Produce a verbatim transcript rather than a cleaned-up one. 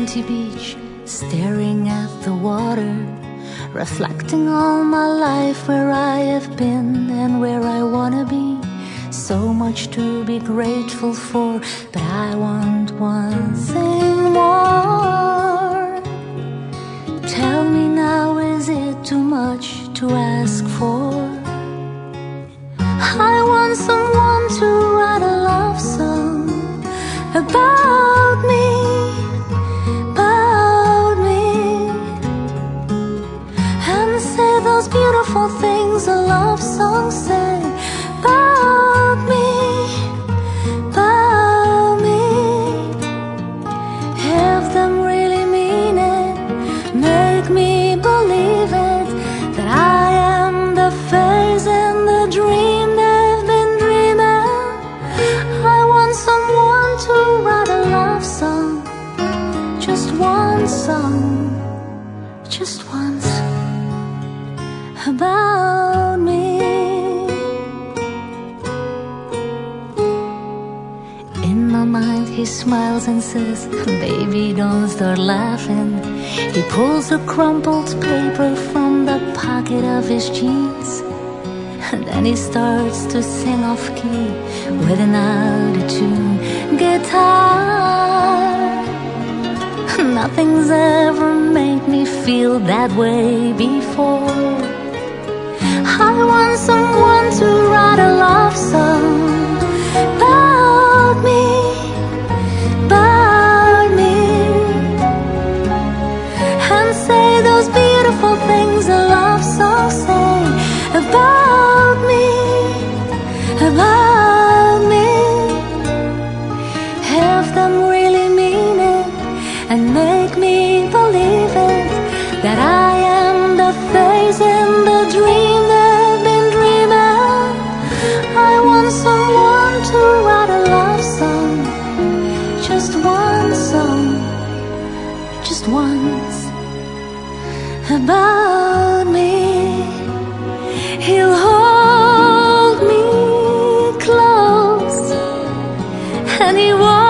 empty beach, staring at the water, reflecting on my life, where I have been and where I wanna be. So much to be grateful for, but I want one thing more. Tell me now, is it too much to ask for? I want someone to write a love song about me, about me, and say those beautiful things a love song say about me, about me. Have them really mean it, make me believe it, that I am the face and the dream they've been dreaming. I want someone to write a love song, just one song, just once, about me. In my mind he smiles and says, baby, don't start laughing. He pulls a crumpled paper from the pocket of his jeans, and then he starts to sing off key with an out-of-tune guitar. Nothing's ever made me feel that way before. I want someone to write a love song about me, about me, and say those beautiful things a love song say about me, about me. Have them really mean it and make me believe it, that I am the face and the dream they've been dreaming. I want someone to write a love song, just one song, just once, about me. He'll hold me close and he won't